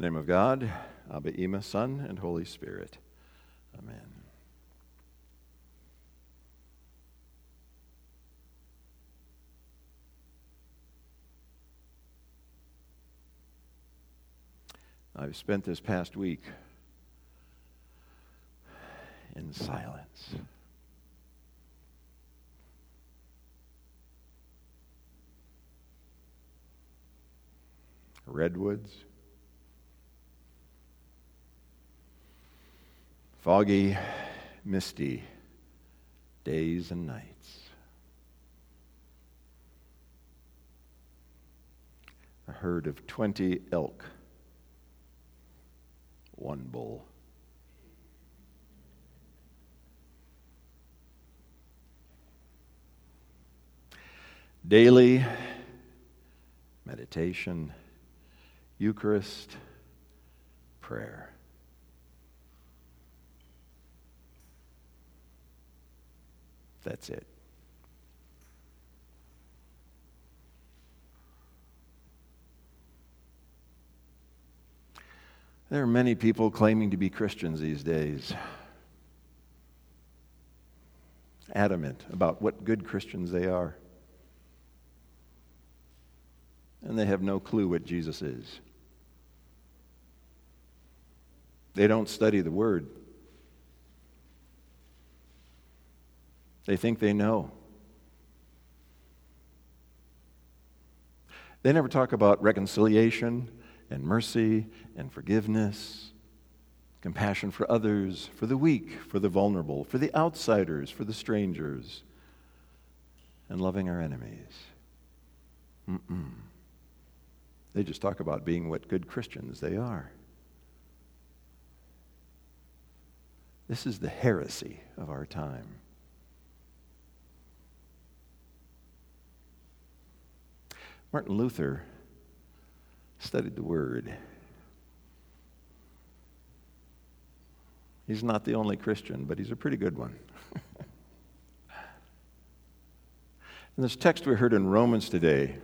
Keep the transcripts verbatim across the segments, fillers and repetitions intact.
In the name of God, Abba, Ima, Son, and Holy Spirit. Amen. I've spent this past week in silence. Redwoods, foggy, misty days and nights. A herd of twenty elk, one bull. Daily meditation, Eucharist, prayer. That's it. There are many people claiming to be Christians these days, adamant about what good Christians they are. And they have no clue what Jesus is. They don't study the Word. They think they know. They never talk about reconciliation and mercy and forgiveness, compassion for others, for the weak, for the vulnerable, for the outsiders, for the strangers, and loving our enemies. Mm-mm. They just talk about being what good Christians they are. This is the heresy of our time. Martin Luther studied the Word. He's not the only Christian, but he's a pretty good one. And this text we heard in Romans today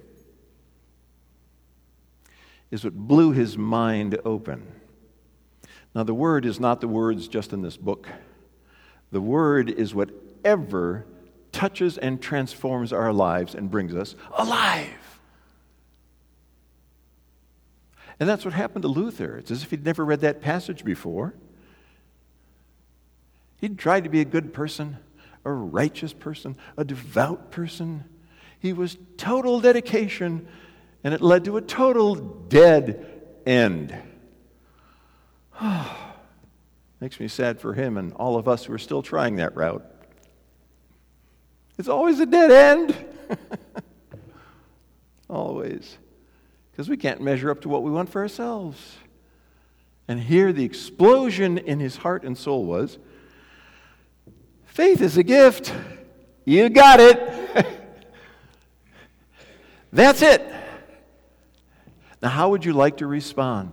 is what blew his mind open. Now, the Word is not the words just in this book. The Word is whatever touches and transforms our lives and brings us alive. And that's what happened to Luther. It's as if he'd never read that passage before. He'd tried to be a good person, a righteous person, a devout person. He was total dedication, and it led to a total dead end. Makes me sad for him and all of us who are still trying that route. It's always a dead end. Always. Because we can't measure up to what we want for ourselves. And here the explosion in his heart and soul was, faith is a gift. You got it. That's it. Now, how would you like to respond?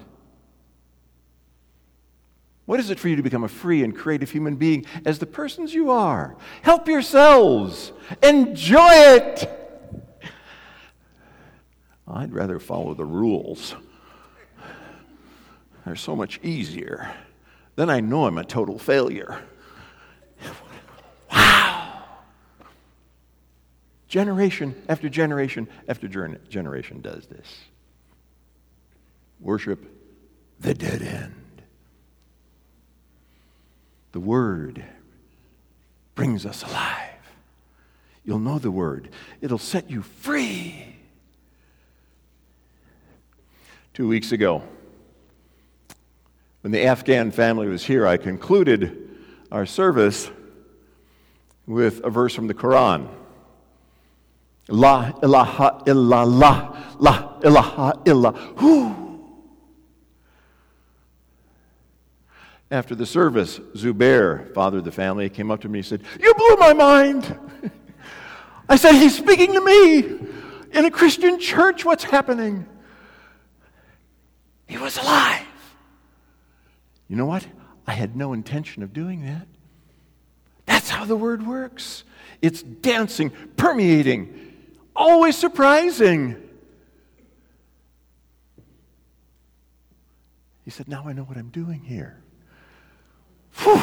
What is it for you to become a free and creative human being as the persons you are? Help yourselves. Enjoy it. I'd rather follow the rules. They're so much easier. Then I know I'm a total failure. Wow. Generation after generation after generation does this. Worship the dead end. The Word brings us alive. You'll know the Word. It'll set you free. Two weeks ago, when the Afghan family was here, I concluded our service with a verse from the Quran. La ilaha illallah, la ilaha illallah. After the service, Zubair, father of the family, came up to me and said, "You blew my mind." I said, "He's speaking to me in a Christian church. What's happening?" He was alive. You know what? I had no intention of doing that. That's how the Word works. It's dancing, permeating, always surprising. He said, now I know what I'm doing here. Whew.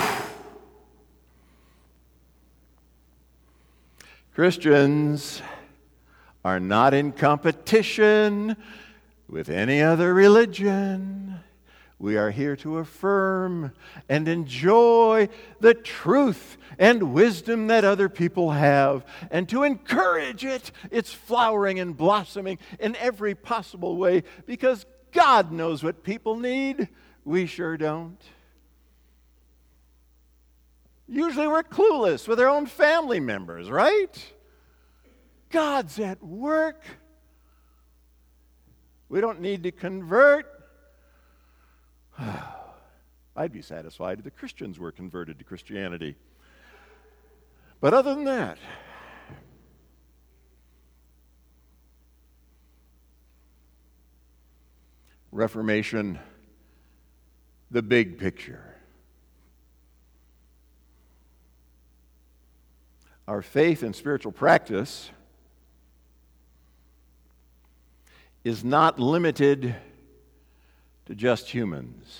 Christians are not in competition with any other religion. We are here to affirm and enjoy the truth and wisdom that other people have, and to encourage it, its flowering and blossoming in every possible way, because God knows what people need. We sure don't. Usually we're clueless with our own family members, right? God's at work. We don't need to convert. I'd be satisfied if the Christians were converted to Christianity. But other than that, Reformation, the big picture. Our faith and spiritual practice is not limited to just humans.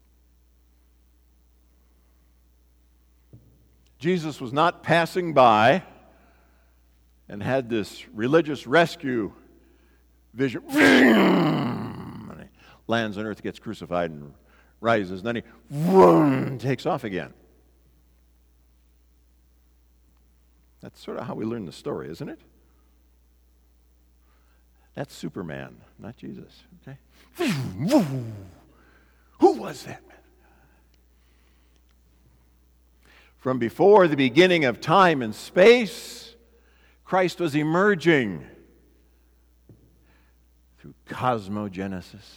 Jesus was not passing by and had this religious rescue vision. And he lands on earth, gets crucified, and rises. And then he vroom, takes off again. That's sort of how we learn the story, isn't it? That's Superman, not Jesus. Okay? Who was that man? From before the beginning of time and space, Christ was emerging through cosmogenesis,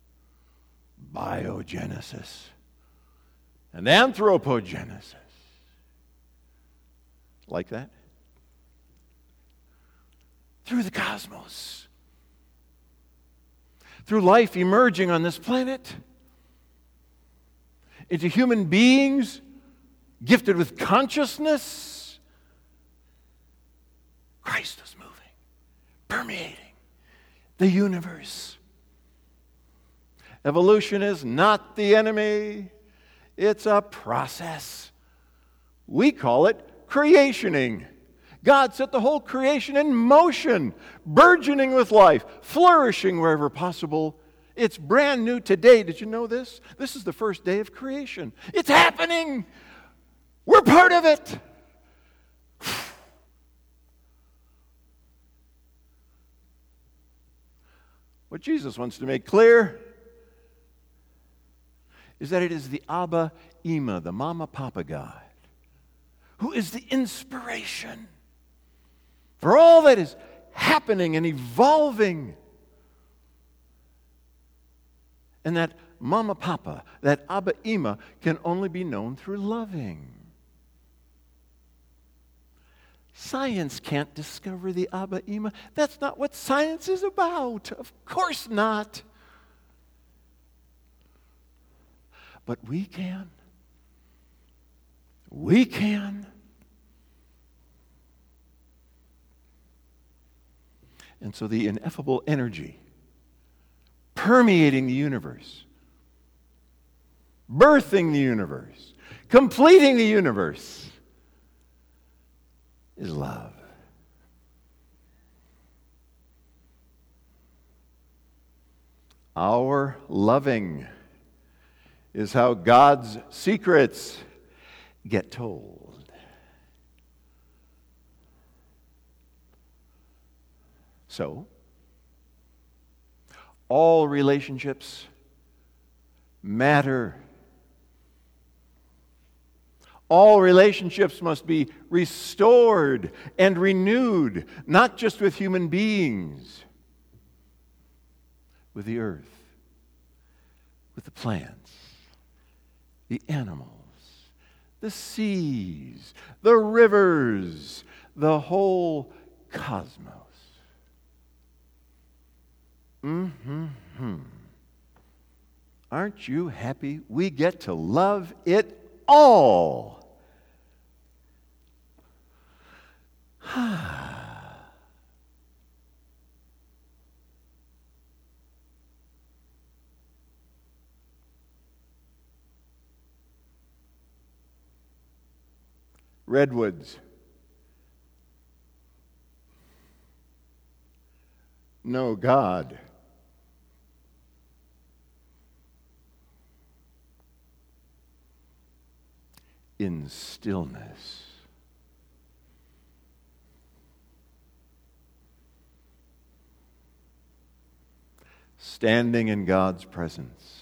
biogenesis, and anthropogenesis. Like that? Through the cosmos. Through life emerging on this planet into human beings gifted with consciousness. Christ is moving, permeating the universe. Evolution is not the enemy. It's a process. We call it creationing. God set the whole creation in motion, burgeoning with life, flourishing wherever possible. It's brand new today. Did you know this? This is the first day of creation. It's happening. We're part of it. What Jesus wants to make clear is that it is the Abba Ima, the Mama Papa God, who is the inspiration for all that is happening and evolving. And that Mama Papa, that Abba Ima, can only be known through loving. Science can't discover the Abba Ima. That's not what science is about. Of course not. But we can. We can. And so the ineffable energy permeating the universe, birthing the universe, completing the universe, is love. Our loving is how God's secrets get told. So, all relationships matter. All relationships must be restored and renewed, not just with human beings, with the earth, with the plants, the animals, the seas, the rivers, the whole cosmos. Mm-hmm. Aren't you happy we get to love it all? redwoods. Know God. In stillness. Standing in God's presence.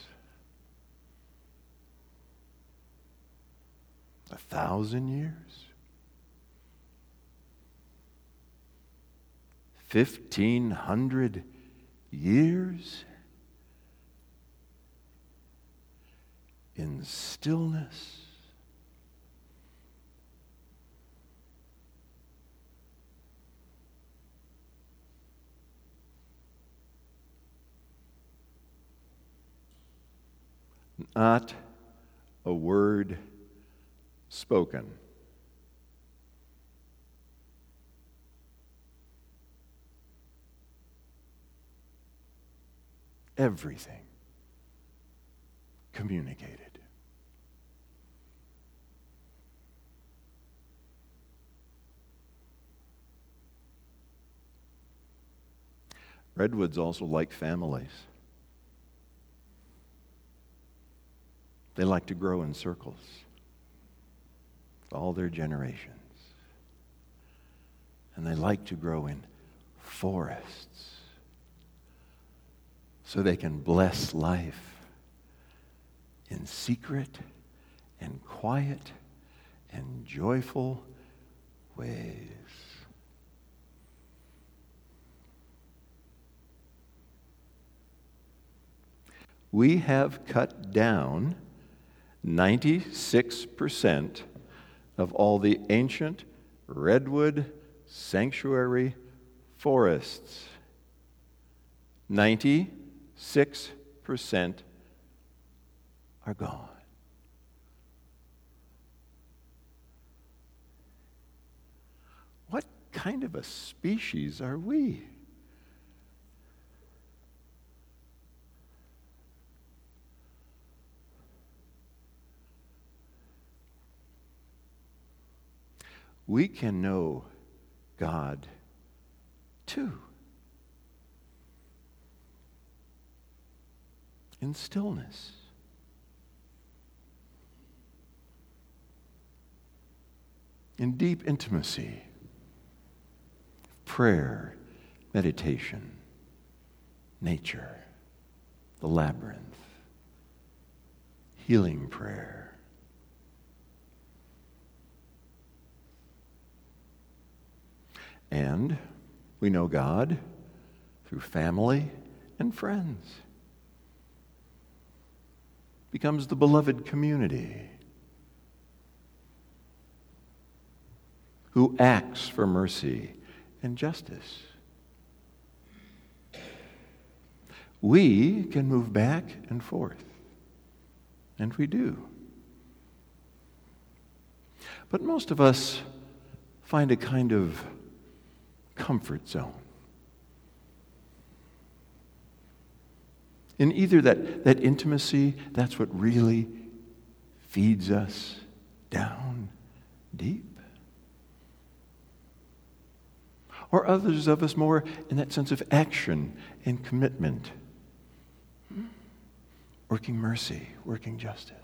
A thousand years? Fifteen hundred years? In stillness. Not a word spoken. Everything communicated. Redwoods also like families. They like to grow in circles, all their generations. And they like to grow in forests so they can bless life in secret and quiet and joyful ways. We have cut down ninety-six percent of all the ancient redwood sanctuary forests. ninety-six percent are gone. What kind of a species are we? We can know God too. In stillness. In deep intimacy. Prayer, meditation, nature, the labyrinth, healing prayer. And we know God through family and friends. Becomes the beloved community who acts for mercy and justice. We can move back and forth, and we do. But most of us find a kind of comfort zone. In either that, that intimacy, that's what really feeds us down deep. Or others of us more in that sense of action and commitment. Working mercy, working justice.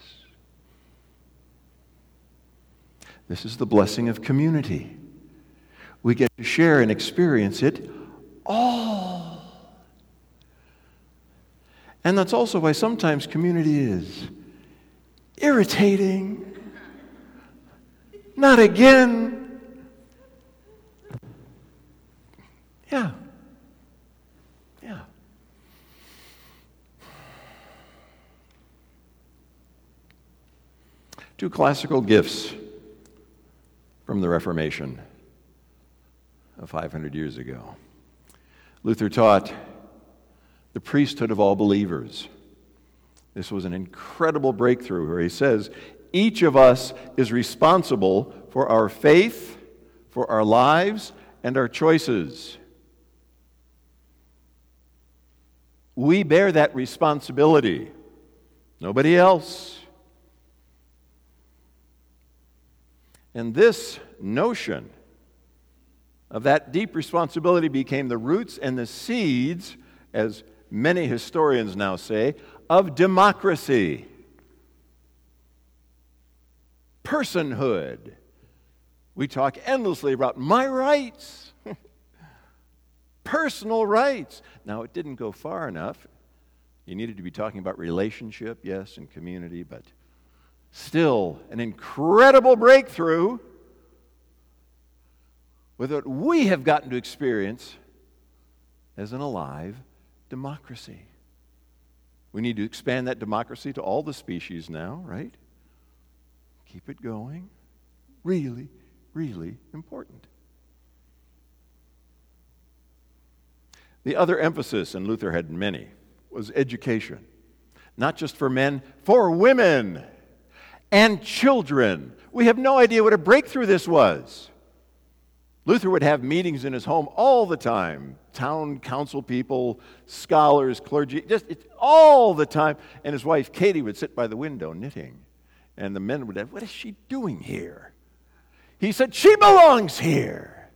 This is the blessing of community. We get to share and experience it all. And that's also why sometimes community is irritating. Not again. Yeah. Yeah. Two classical gifts from the Reformation of five hundred years ago. Luther taught the priesthood of all believers. This was an incredible breakthrough where he says, each of us is responsible for our faith, for our lives, and our choices. We bear that responsibility. Nobody else. And this notion of that deep responsibility became the roots and the seeds, as many historians now say, of democracy. Personhood. We talk endlessly about my rights, personal rights. Now, it didn't go far enough. You needed to be talking about relationship, yes, and community, but still an incredible breakthrough with what we have gotten to experience as an alive democracy. We need to expand that democracy to all the species now, right? Keep it going. Really, really important. The other emphasis, and Luther had many, was education. Not just for men, for women and children. We have no idea what a breakthrough this was. Luther would have meetings in his home all the time. Town council people, scholars, clergy, just it's all the time. And his wife, Katie, would sit by the window knitting. And the men would have, what is she doing here? He said, she belongs here.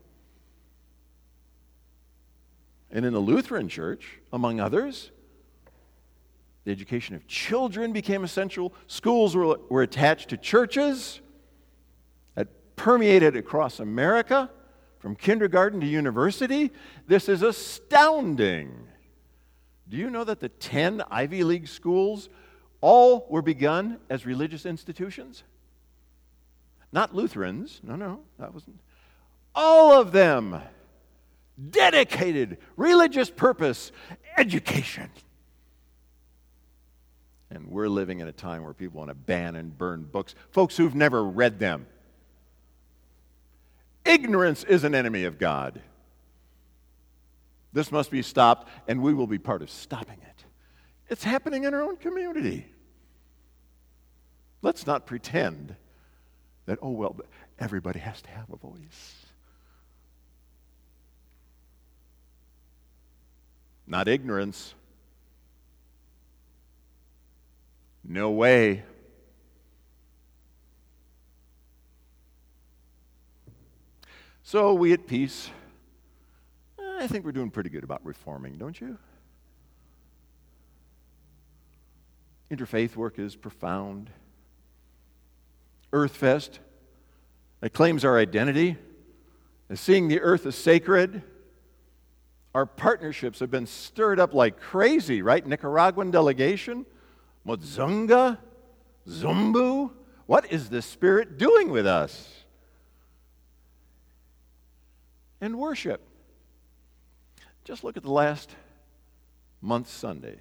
And in the Lutheran church, among others, the education of children became essential. Schools were, were attached to churches that permeated across America. From kindergarten to university, this is astounding. Do you know that the ten Ivy League schools all were begun as religious institutions? Not Lutherans. No, no, that wasn't. All of them dedicated, religious purpose, education. And we're living in a time where people want to ban and burn books. Folks who've never read them. Ignorance is an enemy of God. This must be stopped, and we will be part of stopping it. It's happening in our own community. Let's not pretend that, oh, well, everybody has to have a voice. Not ignorance. No way. So we at Peace, I think we're doing pretty good about reforming, don't you? Interfaith work is profound. Earthfest, that claims our identity as seeing the earth as sacred. Our partnerships have been stirred up like crazy, right? Nicaraguan delegation, Mudzunga, Zumbu. What is the Spirit doing with us? And worship. Just look at the last month's Sundays.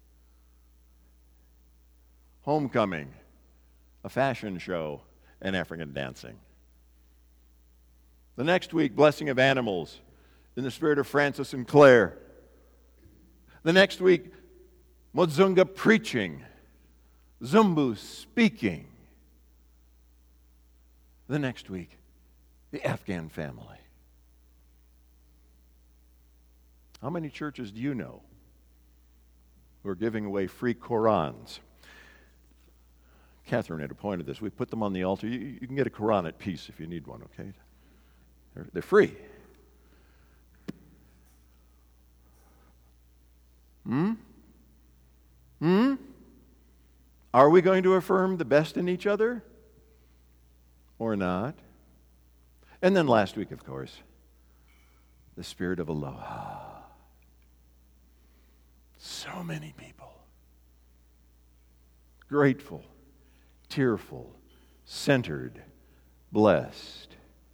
Homecoming, a fashion show, and African dancing. The next week, blessing of animals in the spirit of Francis and Clare. The next week, Mudzunga preaching, Zumbu speaking. The next week, the Afghan family. How many churches do you know who are giving away free Qurans? Catherine had appointed this. We put them on the altar. You, you can get a Quran at Peace if you need one, okay? They're, they're free. Hmm? Hmm? Are we going to affirm the best in each other or not? And then last week, of course, the spirit of aloha. So many people. Grateful, tearful, centered, blessed.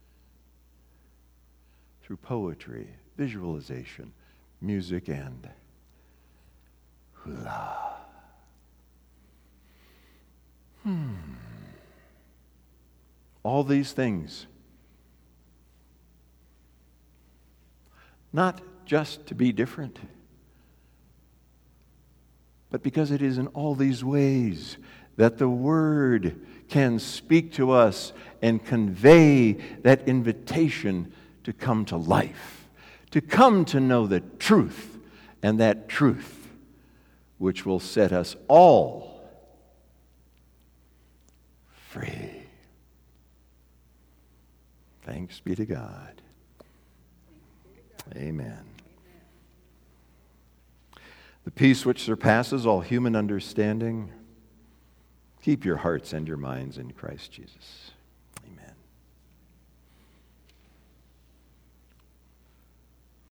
Through poetry, visualization, music, and hula. Hmm. All these things. Not just to be different, but because it is in all these ways that the Word can speak to us and convey that invitation to come to life, to come to know the truth, and that truth which will set us all free. Thanks be to God. Amen. The peace which surpasses all human understanding, keep your hearts and your minds in Christ Jesus.